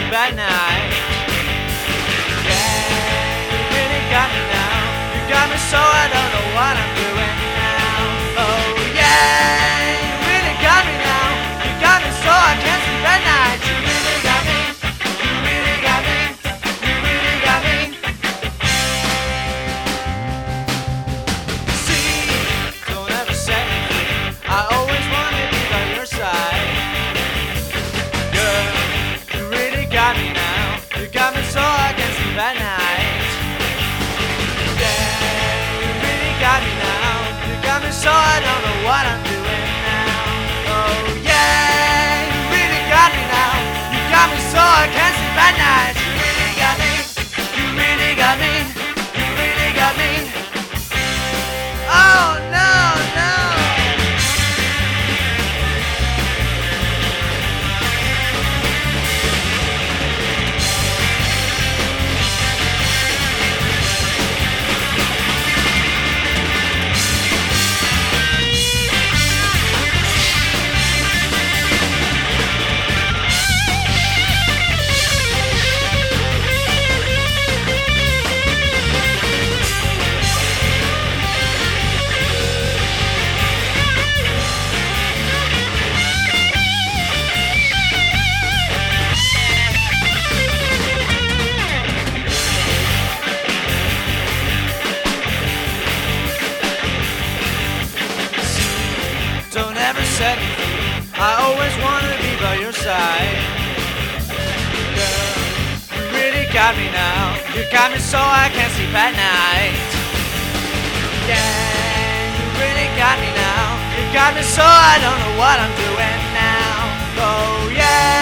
sleep at night. Yeah, you really got me now. You got me so I don't know what I'm doing now. Oh yeah, you really got me now. You got me so I can't sleep at night. You really got me. You really got me. You really got me. See, don't ever set me free. I always wanna be by your side. Girl, you really got me now. You got me so I can't sleep at night. Yeah, you really got me now. You got me so I don't know what I'm doing now. Oh yeah, you really got me now. You got me so I can't sleep at night. You really got me. You really got me. You really got me. Oh no, no. Don't ever set me free. I always wanna be by your side. Girl, you really got me now. You got me so I can't sleep at night. Yeah, you really got me now. You got me so I don't know what I'm doing now. Oh yeah.